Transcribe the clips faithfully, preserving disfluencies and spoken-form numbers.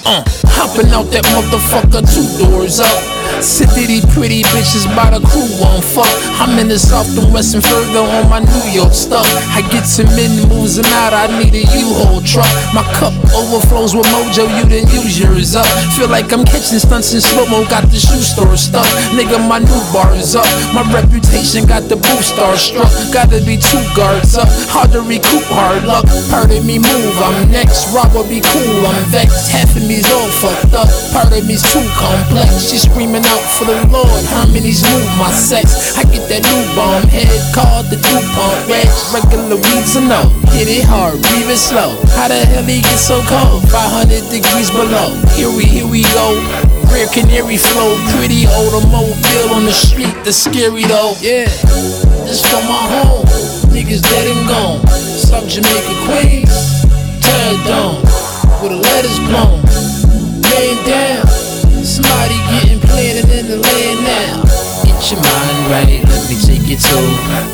Uh, hopping out that motherfucker, two doors up. City pretty bitches by the crew won't fuck. I'm in the south and west and further on my New York stuff. I get some in, moves and out, I need a U-Haul truck. My cup overflows with mojo, you didn't use yours up. Feel like I'm catching stunts in slow-mo, got the shoe store stuff. Nigga, my new bar is up. My reputation got the booth star struck. Gotta be two guards up, hard to recoup, hard luck. Part of me move, I'm next, Robber be cool, I'm vexed. Half of me's all fucked up, part of me's too complex. She screaming out for the Lord, harmonies move my sex. I get that new bomb head called the DuPont Reg. Regular weeds or no, hit it hard, breathe it slow. How the hell he get so cold? five hundred degrees below. Here we, here we go. Rare canary flow, pretty automobile on the street, that's scary though. Yeah, this for my home, niggas dead and gone. South Jamaica Queens, tear down, with the letters blown. Laying down, somebody getting planted in the land now. Get your mind right, let me take it to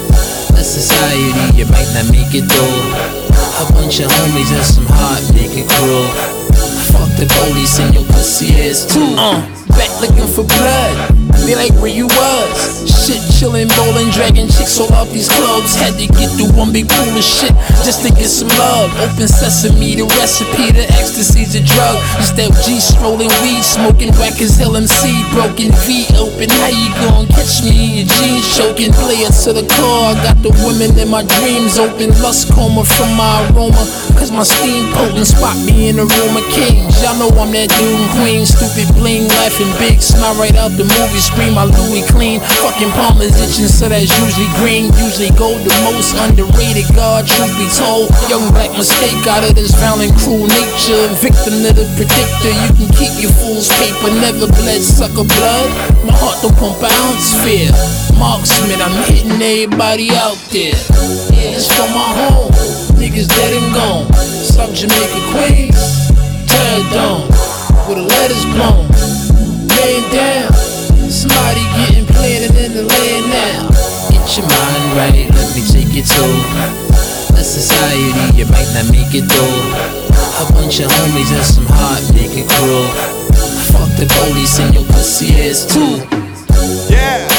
a society you might not make it through. A bunch of homies and some hot nigga crew. Fuck the police and your pussy ass too. Uh, back looking for blood. Be like where you was. Shit chillin', bowling, dragging chicks all out these clubs. Had to get through one big pool of shit just to get some love. Open sesame, the recipe, the ecstasy's a drug. It's that G strolling, weed smoking, whack as hell M C. Broken V open, how you gon' catch me? Your jeans choking, play it to the core. I got the women in my dreams open. Lust coma from my aroma, cause my steam potent. Spot me in a room of kings. Y'all know I'm that dude in Queens. Stupid bling, laughing big, smile right out the movie. Scream my Louis clean. Fucking palmers itching, so that's usually green. Usually gold, the most underrated God, truth be told. Young black mistake out of this violent, cruel nature. Victim of the predictor. You can keep your fool's paper. Never bled sucker blood. My heart don't pump an ounce fear. Marksman, I'm hitting everybody out there. Yeah, it's for my home. Niggas dead and gone. South Jamaica Queens, tear down, with the letters blown. Laying down, somebody getting planted in the land now. Get your mind right, let me take it to a society you might not make it through. A bunch of homies and some hot nigga crew. Fuck the police and your pussy ass too. Yeah.